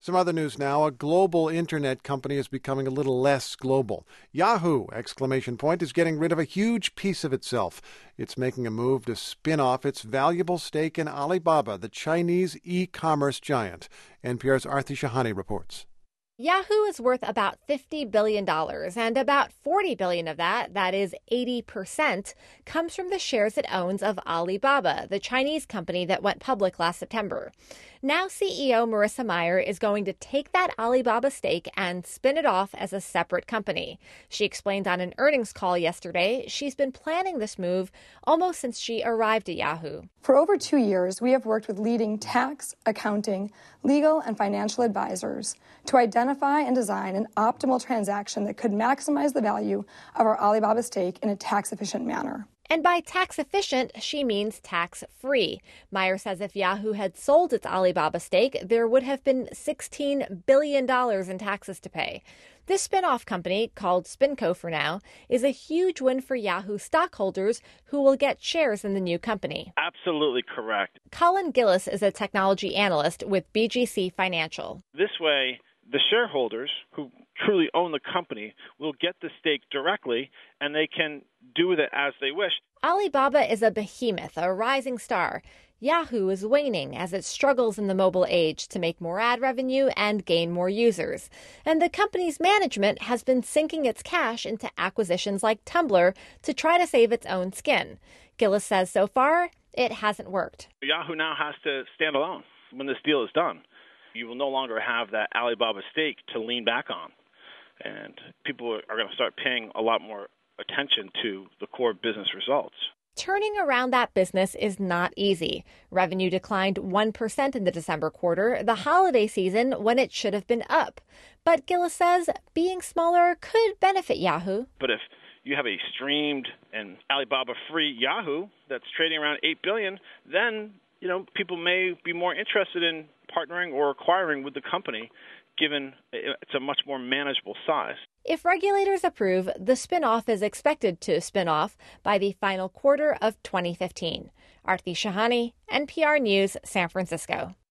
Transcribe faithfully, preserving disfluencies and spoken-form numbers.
Some other news now. A global internet company is becoming a little less global. Yahoo! Exclamation point is getting rid of a huge piece of itself. It's making a move to spin off its valuable stake in Alibaba, the Chinese e-commerce giant. N P R's Aarti Shahani reports. Yahoo is worth about fifty billion dollars, and about forty billion dollars of that, that is eighty percent, comes from the shares it owns of Alibaba, the Chinese company that went public last September. Now C E O Marissa Mayer is going to take that Alibaba stake and spin it off as a separate company. She explained on an earnings call yesterday she's been planning this move almost since she arrived at Yahoo. For over two years, we have worked with leading tax, accounting, legal, and financial advisors to identify and design an optimal transaction that could maximize the value of our Alibaba stake in a tax-efficient manner. And by tax-efficient, she means tax-free. Mayer says if Yahoo had sold its Alibaba stake, there would have been sixteen billion dollars in taxes to pay. This spin-off company, called SpinCo for now, is a huge win for Yahoo stockholders who will get shares in the new company. Absolutely correct. Colin Gillis is a technology analyst with B G C Financial. This way, the shareholders who truly own the company will get the stake directly, and they can do with it as they wish. Alibaba is a behemoth, a rising star. Yahoo is waning as it struggles in the mobile age to make more ad revenue and gain more users. And the company's management has been sinking its cash into acquisitions like Tumblr to try to save its own skin. Gillis says so far, it hasn't worked. Yahoo now has to stand alone when this deal is done. You will no longer have that Alibaba stake to lean back on. And people are going to start paying a lot more attention to the core business results. Turning around that business is not easy. Revenue declined one percent in the December quarter, the holiday season when it should have been up. But Gillis says being smaller could benefit Yahoo. But if you have a streamed and Alibaba-free Yahoo that's trading around eight billion dollars, then you know people may be more interested in partnering or acquiring with the company, given it's a much more manageable size. If regulators approve, the spin-off is expected to spin off by the final quarter of twenty fifteen. Aarti Shahani, N P R News, San Francisco.